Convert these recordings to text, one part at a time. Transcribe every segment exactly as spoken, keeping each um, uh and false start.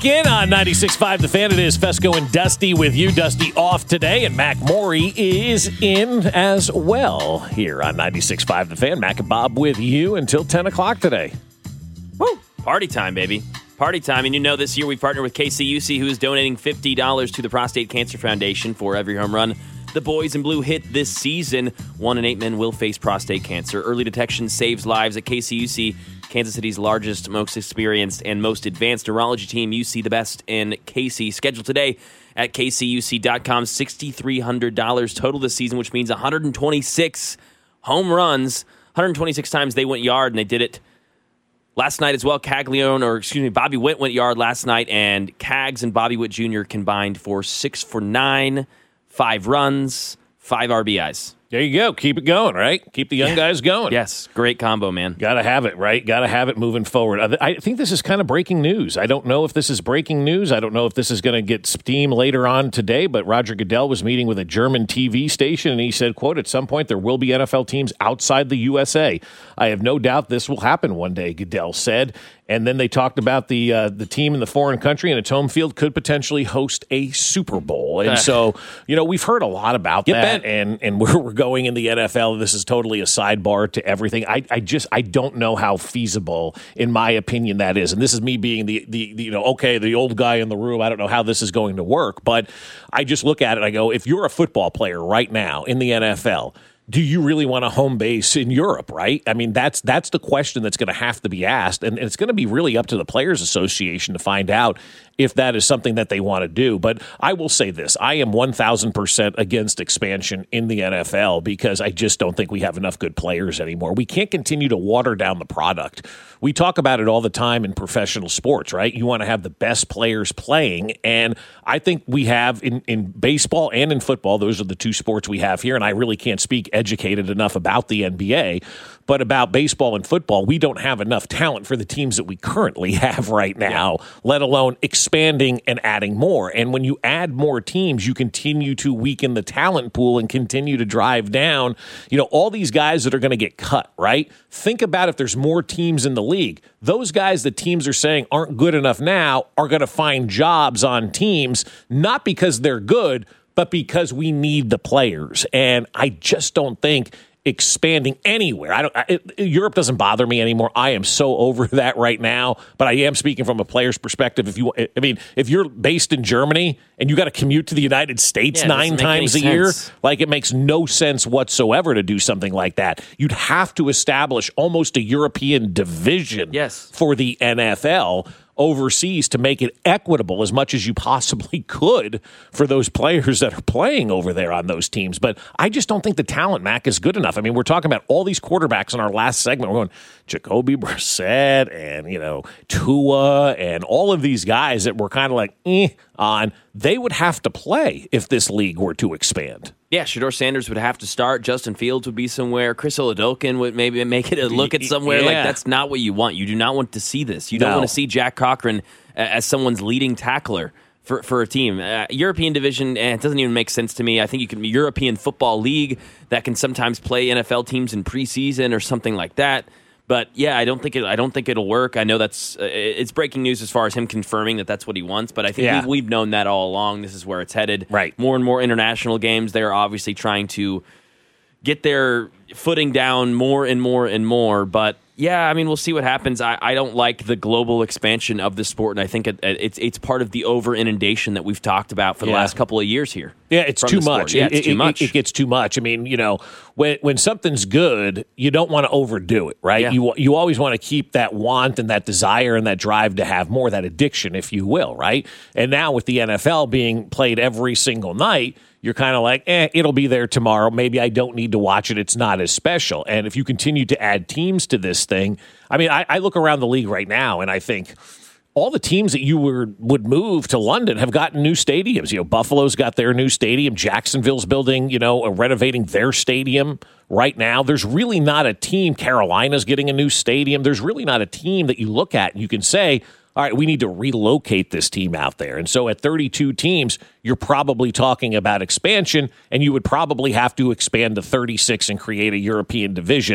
in on ninety-six point five The Fan. It is Fesco and Dusty with you. Dusty off today, and Mac Morey is in as well here on ninety-six point five The Fan. Mac and Bob with you until ten o'clock today. Woo! Party time, baby. Party time. And you know, this year we've partnered with K C U C, who is donating fifty dollars to the Prostate Cancer Foundation for every home run the boys in blue hit this season. One in eight men will face prostate cancer. Early detection saves lives at K C U C, Kansas City's largest, most experienced, and most advanced urology team. You see the best in K C. Schedule today at K C U C dot com. six thousand three hundred dollars total this season, which means one hundred twenty-six home runs. one hundred twenty-six times they went yard, and they did it last night as well. Caglione, or excuse me, Bobby Witt went yard last night, and Cags and Bobby Witt Junior combined for six for nine, five runs, five R B Is. There you go. Keep it going, right? Keep the young yeah. guys going. Yes, great combo, man. Got to have it, right? Got to have it moving forward. I think this is kind of breaking news. I don't know if this is breaking news. I don't know if this is going to get steam later on today, but Roger Goodell was meeting with a German T V station, and he said, quote, at some point there will be N F L teams outside the U S A. I have no doubt this will happen one day, Goodell said. And then they talked about the uh, the team in the foreign country and its home field could potentially host a Super Bowl. And so, you know, we've heard a lot about Get that. bent. And and where we're going in the N F L, this is totally a sidebar to everything. I, I just I don't know how feasible, in my opinion, that is. And this is me being the, the, the, you know, okay, the old guy in the room. I don't know how this is going to work. But I just look at it and I go, if you're a football player right now in the N F L, do you really want a home base in Europe, right? I mean, that's that's the question that's going to have to be asked, and, and it's going to be really up to the Players Association to find out if that is something that they want to do. But I will say this, I am one thousand percent against expansion in the N F L because I just don't think we have enough good players anymore. We can't continue to water down the product. We talk about it all the time in professional sports, right? You want to have the best players playing, and I think we have in, in baseball and in football, those are the two sports we have here, and I really can't speak educated enough about the N B A, but about baseball and football, we don't have enough talent for the teams that we currently have right now, yeah. let alone expanding and adding more. And when you add more teams, you continue to weaken the talent pool and continue to drive down, you know, all these guys that are going to get cut, right? Think about if there's more teams in the league. Those guys that teams are saying aren't good enough now are going to find jobs on teams, not because they're good, but because we need the players. And I just don't think expanding anywhere. I don't. I, it, Europe doesn't bother me anymore. I am so over that right now. But I am speaking from a player's perspective. If you, I mean, if you're based in Germany and you got to commute to the United States yeah, nine times a sense. year, like it makes no sense whatsoever to do something like that. You'd have to establish almost a European division yes. for the N F L overseas to make it equitable as much as you possibly could for those players that are playing over there on those teams. But I just don't think the talent, Mac, is good enough. I mean, we're talking about all these quarterbacks in our last segment. We're going Jacoby Brissett and, you know, Tua and all of these guys that were kind of like, eh, on. They would have to play if this league were to expand. Yeah, Shedeur Sanders would have to start. Justin Fields would be somewhere. Chris Oladokun would maybe make it a look at somewhere. Yeah. Like, that's not what you want. You do not want to see this. You don't No. want to see Jack Cochran as someone's leading tackler for, for a team. Uh, European division, eh, it doesn't even make sense to me. I think you can be European Football League that can sometimes play N F L teams in preseason or something like that. But yeah, I don't think it. I don't think it'll work. I know that's uh, it's breaking news as far as him confirming that that's what he wants. But I think yeah. we've, we've known that all along. This is where it's headed. Right. More and more international games. They are obviously trying to get their footing down more and more and more. But yeah, I mean, we'll see what happens. I, I don't like the global expansion of the sport, and I think it, it's it's part of the over inundation that we've talked about for the yeah. last couple of years here. Yeah, it's too much. Yeah, it, it's too it, much. It, it gets too much. I mean, you know, when when something's good, you don't want to overdo it, right? Yeah. You you always want to keep that want and that desire and that drive to have more, that addiction, if you will, right? And now with the N F L being played every single night, you're kind of like, eh, it'll be there tomorrow. Maybe I don't need to watch it. It's not as special. And if you continue to add teams to this thing, I mean, I, I look around the league right now and I think all the teams that you were, would move to London have gotten new stadiums. You know, Buffalo's got their new stadium. Jacksonville's building, you know, renovating their stadium right now. There's really not a team. Carolina's getting a new stadium. There's really not a team that you look at and you can say, all right, we need to relocate this team out there. And so at thirty-two teams, you're probably talking about expansion, and you would probably have to expand to thirty-six and create a European division.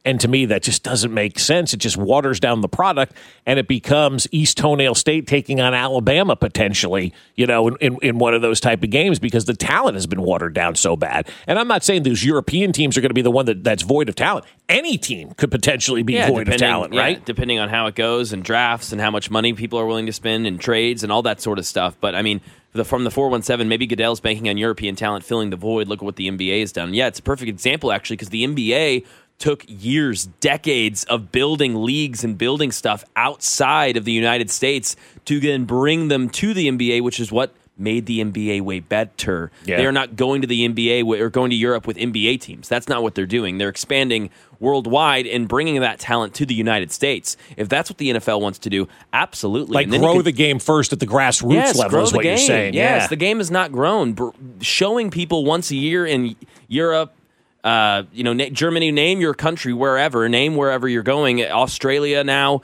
And to me, that just doesn't make sense. It just waters down the product, and it becomes East Toenail State taking on Alabama potentially, you know, in, in, in one of those type of games because the talent has been watered down so bad. And I'm not saying those European teams are going to be the one that, that's void of talent. Any team could potentially be yeah, void of talent, yeah, right? Depending on how it goes and drafts and how much money people are willing to spend and trades and all that sort of stuff. But, I mean, the, from the four one seven, maybe Goodell's banking on European talent filling the void. Look at what the N B A has done. Yeah, it's a perfect example, actually, because the N B A took years, decades of building leagues and building stuff outside of the United States to then bring them to the N B A, which is what made the N B A way better. Yeah. They are not going to the N B A or going to Europe with N B A teams. That's not what they're doing. They're expanding worldwide and bringing that talent to the United States. If that's what the N F L wants to do, absolutely. Like and then grow could, the game first at the grassroots yes, level grow is the what game. you're saying. Yes, yeah. the game is not grown. Br- showing people once a year in Europe, Uh, you know, na- Germany, name your country wherever, name wherever you're going. Australia now,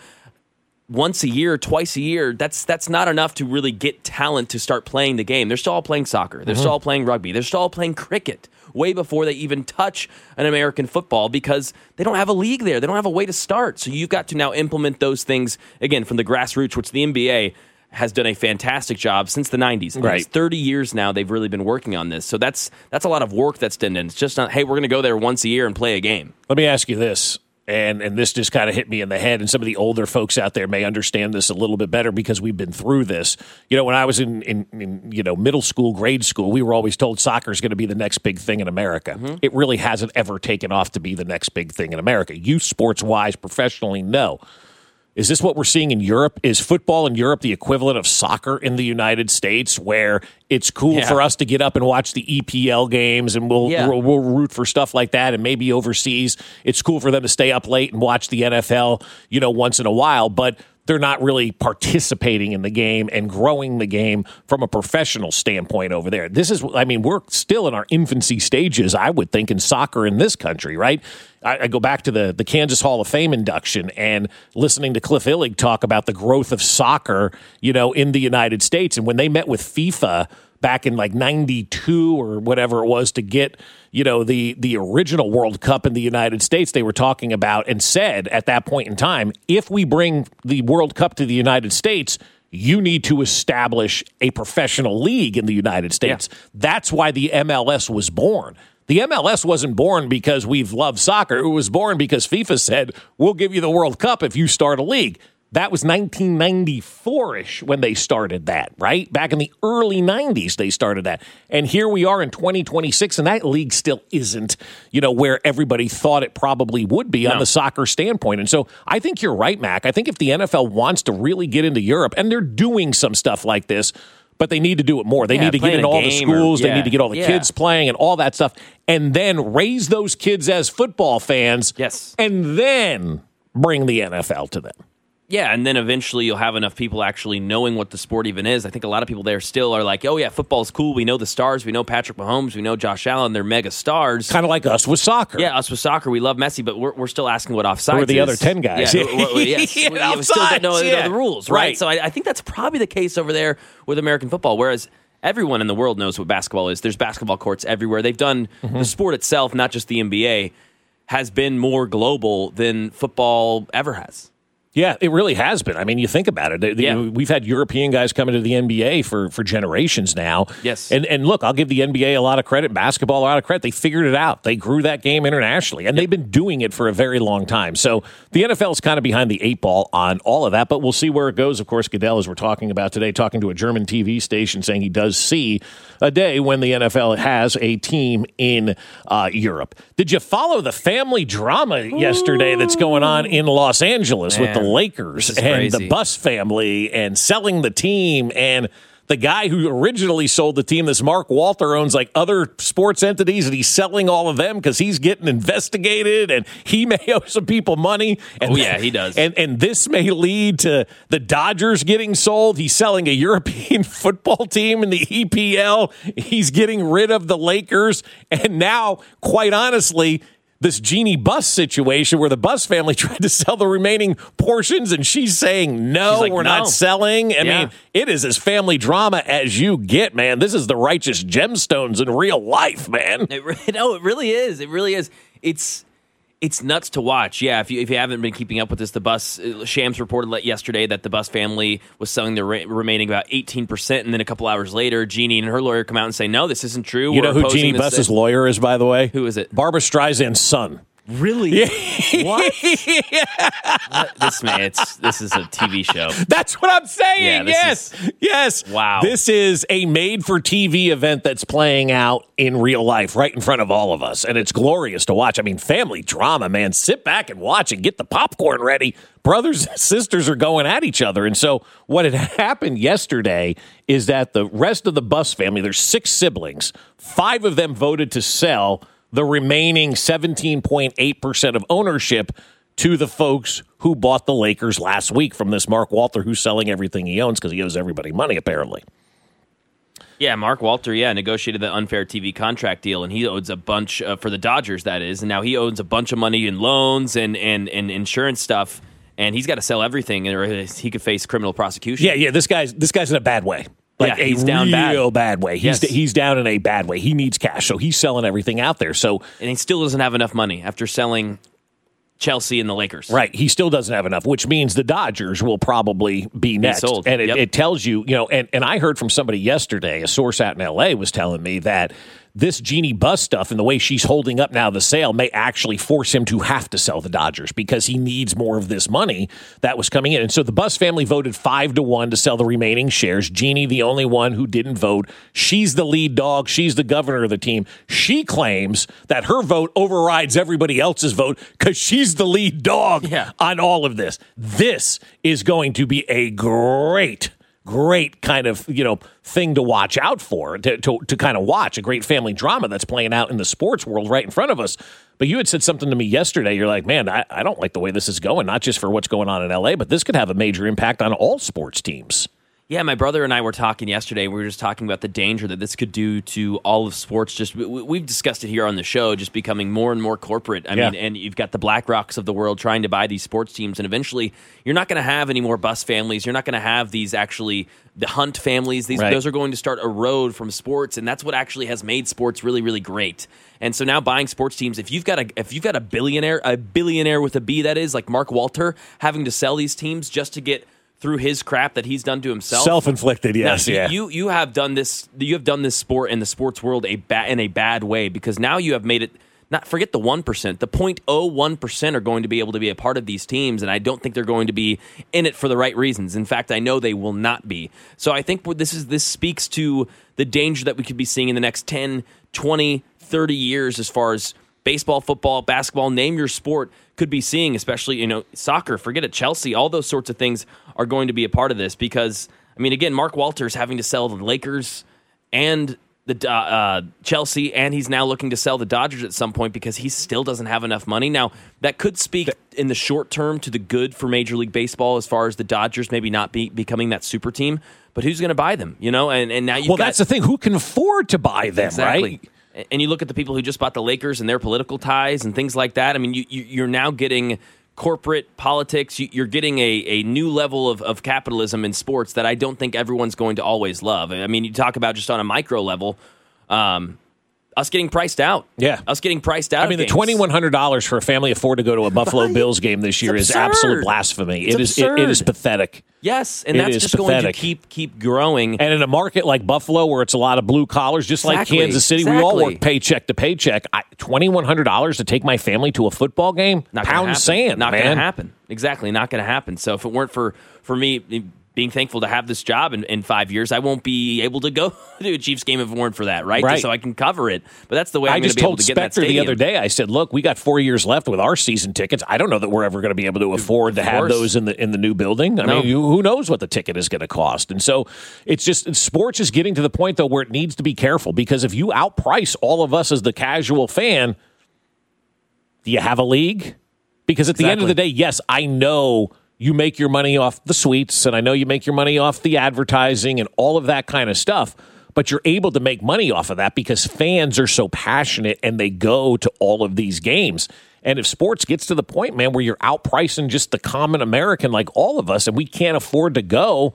once a year, twice a year. That's that's not enough to really get talent to start playing the game. They're still all playing soccer. They're mm-hmm. still all playing rugby. They're still all playing cricket way before they even touch an American football because they don't have a league there. They don't have a way to start. So you've got to now implement those things, again, from the grassroots, which the N B A has done a fantastic job since the nineties. Right. It's thirty years now they've really been working on this. So that's that's a lot of work that's done. It's just not, hey, we're going to go there once a year and play a game. Let me ask you this, and and this just kind of hit me in the head, and some of the older folks out there may understand this a little bit better because we've been through this. You know, when I was in, in, in you know middle school, grade school, we were always told soccer is going to be the next big thing in America. Mm-hmm. It really hasn't ever taken off to be the next big thing in America. Youth sports-wise, professionally, no. Is this what we're seeing in Europe? Is football in Europe the equivalent of soccer in the United States, where it's cool yeah. for us to get up and watch the E P L games and we'll, yeah. we'll we'll root for stuff like that, and maybe overseas it's cool for them to stay up late and watch the N F L, you know, once in a while, but they're not really participating in the game and growing the game from a professional standpoint over there. This is, I mean, we're still in our infancy stages, I would think, in soccer in this country, right? I, I go back to the, the Kansas Hall of Fame induction and listening to Cliff Illig talk about the growth of soccer, you know, in the United States. And when they met with FIFA back in like ninety-two or whatever it was to get, you know, the the original World Cup in the United States, they were talking about and said at that point in time, if we bring the World Cup to the United States, you need to establish a professional league in the United States. Yeah. That's why the M L S was born. The M L S wasn't born because we've loved soccer. It was born because FIFA said, we'll give you the World Cup if you start a league. That was nineteen ninety-four-ish when they started that, right? Back in the early nineties, they started that. And here we are in twenty twenty-six, and that league still isn't, you know, where everybody thought it probably would be no. on the soccer standpoint. And so I think you're right, Mac. I think if the N F L wants to really get into Europe, and they're doing some stuff like this, but they need to do it more. They yeah, need to get into all the schools. Or, yeah, they need to get all the yeah. kids playing and all that stuff, and then raise those kids as football fans. Yes. And then bring the N F L to them. Yeah, and then eventually you'll have enough people actually knowing what the sport even is. I think a lot of people there still are like, oh, yeah, football's cool. We know the stars. We know Patrick Mahomes. We know Josh Allen. They're mega stars. Kind of like us with soccer. Yeah, us with soccer. We love Messi, but we're, we're still asking what offsides Who are the is. other ten guys? Yeah, well, well, yes. yeah, we, offsides, we still don't know, yeah. know the rules, right? right. So I, I think that's probably the case over there with American football, whereas everyone in the world knows what basketball is. There's basketball courts everywhere. They've done mm-hmm. the sport itself, not just the N B A, has been more global than football ever has. Yeah, it really has been. I mean, you think about it. The, yeah. you know, we've had European guys coming to the N B A for, for generations now. Yes. And and look, I'll give the N B A a lot of credit, basketball a lot of credit. They figured it out. They grew that game internationally, and yep. they've been doing it for a very long time. So the N F L is kind of behind the eight ball on all of that, but we'll see where it goes. Of course, Goodell, as we're talking about today, talking to a German T V station, saying he does see a day when the N F L has a team in uh, Europe. Did you follow the family drama Ooh. yesterday that's going on in Los Angeles Man, with the Lakers and crazy. the Buss family and selling the team, and the guy who originally sold the team, this Mark Walter, owns like other sports entities, and he's selling all of them because he's getting investigated, and he may owe some people money. And oh, yeah, he does. And, and this may lead to the Dodgers getting sold. He's selling a European football team in the E P L. He's getting rid of the Lakers. And now, quite honestly, this Jeannie Buss situation where the Buss family tried to sell the remaining portions, and she's saying, no, she's like, we're no. not selling. I yeah. mean, it is as family drama as you get, man. This is the Righteous Gemstones in real life, man. It, no, it really is. It really is. It's It's nuts to watch. Yeah, if you if you haven't been keeping up with this, the bus Shams reported yesterday that the Bus family was selling the re- remaining about eighteen percent, and then a couple hours later, Jeannie and her lawyer come out and say, "No, this isn't true." You We're know who Jeannie this- Buss's lawyer is, by the way? Who is it? Barbara Streisand's son. Really? What? What? This man, it's this is a T V show. That's what I'm saying. Yeah, this yes, is- yes. Wow. This is a made-for-T V event that's playing out in real life, right in front of all of us, and it's glorious to watch. I mean, family drama, man. Sit back and watch and get the popcorn ready. Brothers and sisters are going at each other, and so what had happened yesterday is that the rest of the Bus family, there's six siblings, five of them voted to sell the remaining seventeen point eight percent of ownership to the folks who bought the Lakers last week from this Mark Walter, who's selling everything he owns because he owes everybody money, apparently. Yeah, Mark Walter, yeah, negotiated the unfair T V contract deal, and he owes a bunch uh, for the Dodgers, that is, and now he owns a bunch of money in loans and, and, and insurance stuff, and he's got to sell everything, or he could face criminal prosecution. Yeah, yeah, this guy's this guy's in a bad way. Like Yeah, he's a down real bad. bad way. He's Yes. he's down in a bad way. He needs cash, so he's selling everything out there. So And he still doesn't have enough money after selling Chelsea and the Lakers. right, he still doesn't have enough, which means the Dodgers will probably be next. sold. And it, Yep. it tells you, you know, and, and I heard from somebody yesterday, a source out in L A was telling me that this Jeannie Buss stuff and the way she's holding up now the sale may actually force him to have to sell the Dodgers because he needs more of this money that was coming in. And so the Buss family voted five to one to sell the remaining shares. Jeannie, the only one who didn't vote. She's the lead dog. She's the governor of the team. She claims that her vote overrides everybody else's vote because she's the lead dog Yeah. on all of this. This is going to be a great Great kind of, you know, thing to watch out for, to, to to kind of watch, a great family drama that's playing out in the sports world right in front of us. But you had said something to me yesterday. You're like, man, I, I don't like the way this is going, not just for what's going on in L A, but this could have a major impact on all sports teams. Yeah, my brother and I were talking yesterday. We were just talking about the danger that this could do to all of sports. Just we- we've discussed it here on the show, just becoming more and more corporate. I Yeah. mean, and you've got the BlackRocks of the world trying to buy these sports teams, and eventually you're not going to have any more Bus families. You're not going to have these actually the Hunt families. These Right. those are going to start erode from sports, and that's what actually has made sports really, really great. And so now buying sports teams, if you've got a if you've got a billionaire, a billionaire with a B, that is like Mark Walter, having to sell these teams just to get through his crap that he's done to himself. Self-inflicted, yes, Now, yeah. You you have done this. You have done this sport in the sports world a ba- in a bad way because now you have made it. Not forget the one percent. The zero point zero one percent are going to be able to be a part of these teams, and I don't think they're going to be in it for the right reasons. In fact, I know they will not be. So I think what this is this speaks to the danger that we could be seeing in the next ten, twenty, thirty years as far as baseball, football, basketball, name your sport, could be seeing, especially, you know, soccer, forget it, Chelsea, all those sorts of things are going to be a part of this because, I mean, again, Mark Walter's having to sell the Lakers and the uh, Chelsea, and he's now looking to sell the Dodgers at some point because he still doesn't have enough money. Now, that could speak in the short term to the good for Major League Baseball as far as the Dodgers maybe not be becoming that super team, but who's going to buy them, you know? And, and now you've Well, got... that's the thing. Who can afford to buy them, Exactly. right? And you look at the people who just bought the Lakers and their political ties and things like that. I mean, you, you, you're now getting corporate politics. You, you're getting a, a new level of, of capitalism in sports that I don't think everyone's going to always love. I mean, you talk about just on a micro level, um, us getting priced out. Yeah. Us getting priced out. I mean, the of games. twenty-one hundred dollars for a family afford to go to a Buffalo Right. Bills game this year It's is absolute absurd. blasphemy. It's It is, it, it is absurd. pathetic. Yes, and It that's is just going to pathetic. keep keep growing. And in a market like Buffalo, where it's a lot of blue collars, just Exactly. like Kansas City, we all Exactly. work paycheck to paycheck. twenty-one hundred dollars to take my family to a football game? Not gonna Pound happen. sand, Not man. going to happen. Exactly, not going to happen. So if it weren't for for me being thankful to have this job in, in five years, I won't be able to go to a Chiefs game if it weren't for that, right? Right. Just so I can cover it. But that's the way I I'm going to just be able told to get in that Spectre the stadium. other day, I said, look, we got four years left with our season tickets. I don't know that we're ever going to be able to afford to have course. those in the in the new building. I No. mean, you, who knows what the ticket is going to cost? And so it's just, sports is getting to the point, though, where it needs to be careful because if you outprice all of us as the casual fan, do you have a league? Because at the end of the day, yes, I know you make your money off the suites, and I know you make your money off the advertising and all of that kind of stuff, but you're able to make money off of that because fans are so passionate and they go to all of these games. And if sports gets to the point, man, where you're outpricing just the common American like all of us and we can't afford to go,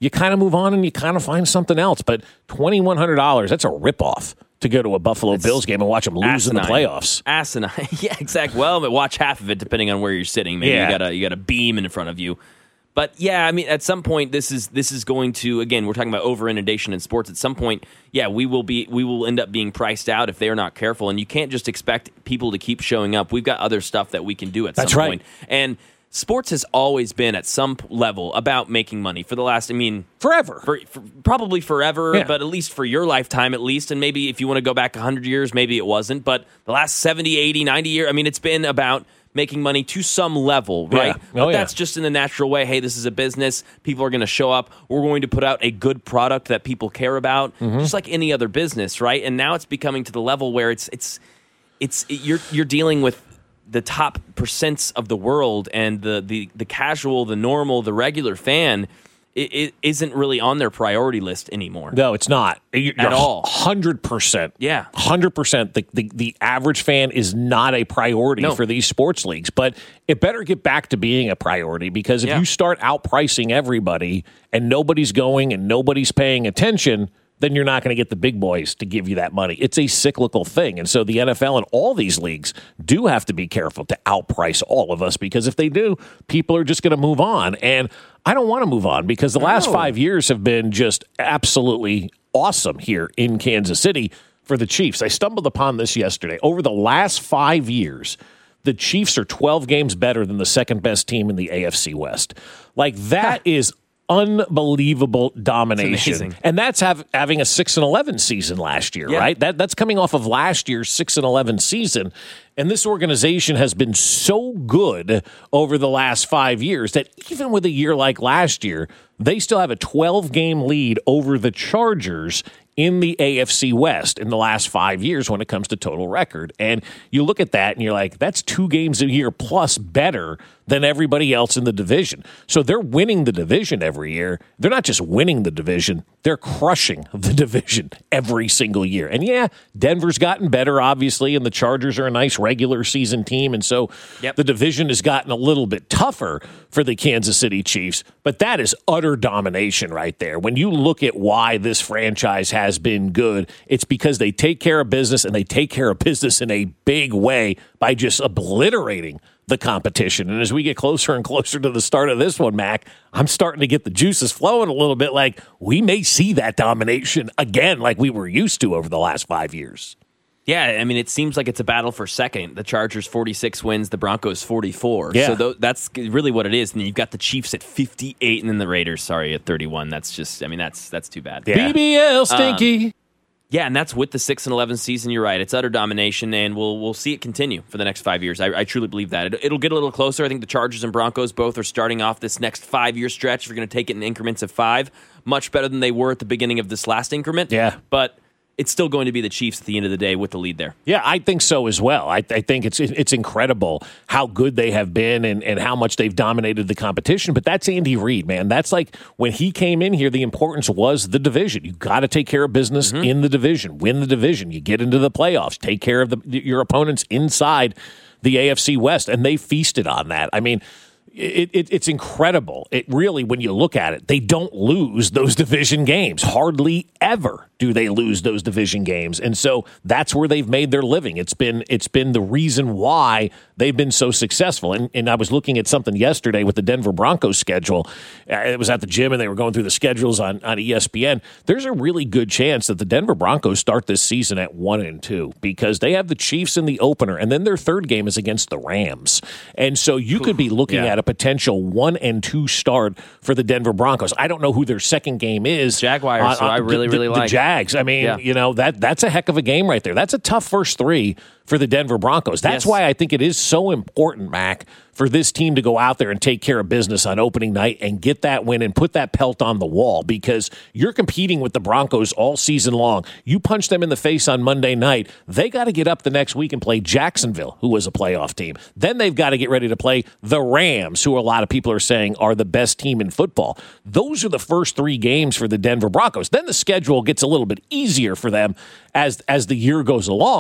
you kind of move on and you kind of find something else. But twenty-one hundred dollars, that's a ripoff to go to a Buffalo it's Bills game and watch them lose asinine. in the playoffs. Asinine. Yeah, exactly. Well, but watch half of it depending on where you're sitting. Maybe yeah. you got a you got a beam in front of you. But yeah, I mean, at some point, this is this is going to again. We're talking about over inundation in sports. At some point, yeah, we will be we will end up being priced out if they are not careful. And you can't just expect people to keep showing up. We've got other stuff that we can do at That's some right. point. And sports has always been at some level about making money for the last. I mean, forever, for, for probably forever, yeah. but at least for your lifetime, at least. And maybe if you want to go back one hundred years, maybe it wasn't. But the last seventy, eighty, ninety years, I mean, it's been about making money to some level, right? Yeah. But Oh, that's yeah. just in the natural way. Hey, this is a business. People are going to show up. We're going to put out a good product that people care about, mm-hmm. just like any other business, right? And now it's becoming to the level where it's it's it's it, you're you're dealing with the top percents of the world, and the the the casual, the normal, the regular fan. It, it isn't really on their priority list anymore. No, it's not. You're At all. one hundred percent. Yeah. one hundred percent. The, the, the average fan is not a priority No. for these sports leagues. But it better get back to being a priority, because if Yeah. you start outpricing everybody and nobody's going and nobody's paying attention, then you're not going to get the big boys to give you that money. It's a cyclical thing. And so the N F L and all these leagues do have to be careful to outprice all of us, because if they do, people are just going to move on. And I don't want to move on, because the last No. five years have been just absolutely awesome here in Kansas City for the Chiefs. I stumbled upon this yesterday. Over the last five years, the Chiefs are twelve games better than the second best team in the A F C West. Like, that is unbelievable domination. And that's have, having a six and eleven season last year, Yeah. right? That That's coming off of last year's six and eleven season. And this organization has been so good over the last five years that even with a year like last year, they still have a twelve-game lead over the Chargers in the A F C West in the last five years when it comes to total record. And you look at that and you're like, that's two games a year plus better than everybody else in the division. So they're winning the division every year. They're not just winning the division, they're crushing the division every single year. And yeah, Denver's gotten better, obviously, and the Chargers are a nice regular season team. And so Yep. the division has gotten a little bit tougher for the Kansas City Chiefs. But that is utter domination right there. When you look at why this franchise has been good, it's because they take care of business, and they take care of business in a big way by just obliterating the competition. And as we get closer and closer to the start of this one, Mac, I'm starting to get the juices flowing a little bit. Like, we may see that domination again like we were used to over the last five years. Yeah, I mean, it seems like it's a battle for second. The Chargers forty-six wins, the Broncos forty-four. Yeah. So th- that's really what it is. And you've got the Chiefs at fifty-eight, and then the Raiders, sorry, at thirty-one. That's just, I mean, that's that's too bad. Yeah. B B L stinky. Um, yeah, and that's with the six and eleven season. You're right; it's utter domination, and we'll we'll see it continue for the next five years. I, I truly believe that it, it'll get a little closer. I think the Chargers and Broncos both are starting off this next five year stretch. If you're going to take it in increments of five, much better than they were at the beginning of this last increment. Yeah, but it's still going to be the Chiefs at the end of the day with the lead there. Yeah, I think so as well. I, I think it's it's incredible how good they have been and, and how much they've dominated the competition. But that's Andy Reid, man. That's like when he came in here, the importance was the division. You got to take care of business mm-hmm. in the division, win the division. You get into the playoffs, take care of the, your opponents inside the A F C West, and they feasted on that. I mean, It, it, it's incredible. It really, when you look at it, they don't lose those division games. Hardly ever do they lose those division games. And so that's where they've made their living. It's been it's been the reason why they've been so successful. And, and I was looking at something yesterday with the Denver Broncos schedule. It was at the gym, and they were going through the schedules on, on E S P N. There's a really good chance that the Denver Broncos start this season at one and two because they have the Chiefs in the opener, and then their third game is against the Rams. And so you could be looking yeah. at a potential one and two start for the Denver Broncos. I don't know who their second game is. Jaguars, uh, uh, I really, the, really the, like. The Jags. I mean, yeah. you know, that that's a heck of a game right there. That's a tough first three for the Denver Broncos. That's yes. why I think it is so important, Mac, for this team to go out there and take care of business on opening night and get that win and put that pelt on the wall, because you're competing with the Broncos all season long. You punch them in the face on Monday night, they got to get up the next week and play Jacksonville, who was a playoff team. Then they've got to get ready to play the Rams, who a lot of people are saying are the best team in football. Those are the first three games for the Denver Broncos. Then the schedule gets a little bit easier for them as as the year goes along.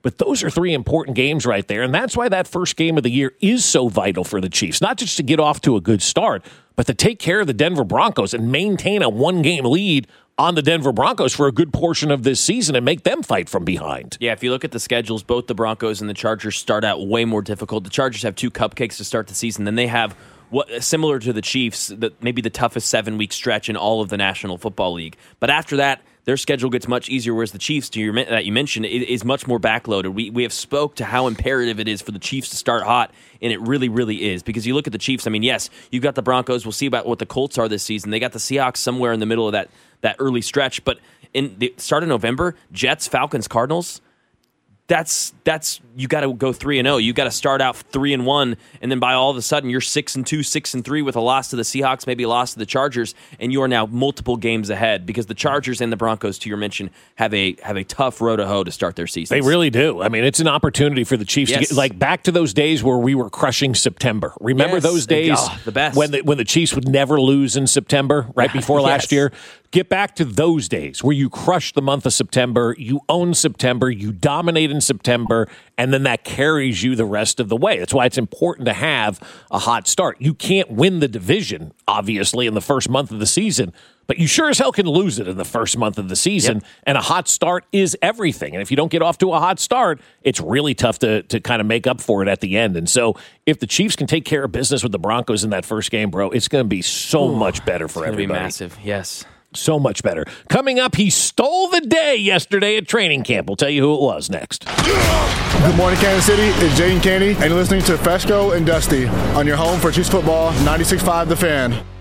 But those are three important games right there, and that's why that first game of the year is so vital for the Chiefs. Not just to get off to a good start, but to take care of the Denver Broncos and maintain a one-game lead on the Denver Broncos for a good portion of this season and make them fight from behind. Yeah, if you look at the schedules, both the Broncos and the Chargers start out way more difficult. The Chargers have two cupcakes to start the season. Then they have, what similar to the Chiefs, the, maybe the toughest seven-week stretch in all of the National Football League. But after that, their schedule gets much easier, whereas the Chiefs, to your, that you mentioned, it is much more backloaded. We we have spoke to how imperative it is for the Chiefs to start hot, and it really, really is. Because you look at the Chiefs, I mean, yes, you've got the Broncos. We'll see about what the Colts are this season. They got the Seahawks somewhere in the middle of that, that early stretch. But in the start of November, Jets, Falcons, Cardinals, that's that's you got to go three and zero. You got to start out three and one, and then by all of a sudden you're six and two, six and three with a loss to the Seahawks, maybe a loss to the Chargers, and you are now multiple games ahead because the Chargers and the Broncos, to your mention, have a have a tough road to hoe to start their season. They really do. I mean, it's an opportunity for the Chiefs yes. to get like back to those days where we were crushing September. Remember yes. those days? Oh, the best. when the when the Chiefs would never lose in September, right before yes. last year. Get back to those days where you crushed the month of September, you own September, you dominate in September, and then that carries you the rest of the way. That's why it's important to have a hot start. You can't win the division, obviously, in the first month of the season, but you sure as hell can lose it in the first month of the season, yep. and a hot start is everything. And if you don't get off to a hot start, it's really tough to, to kind of make up for it at the end. And so if the Chiefs can take care of business with the Broncos in that first game, bro, it's going to be so Ooh, much better for it's everybody. Be massive, yes. So much better. Coming up, he stole the day yesterday at training camp. We'll tell you who it was next. Good morning, Kansas City. It's Jaden Candy, and you're listening to Fesco and Dusty on your home for Chiefs football, ninety-six point five The Fan.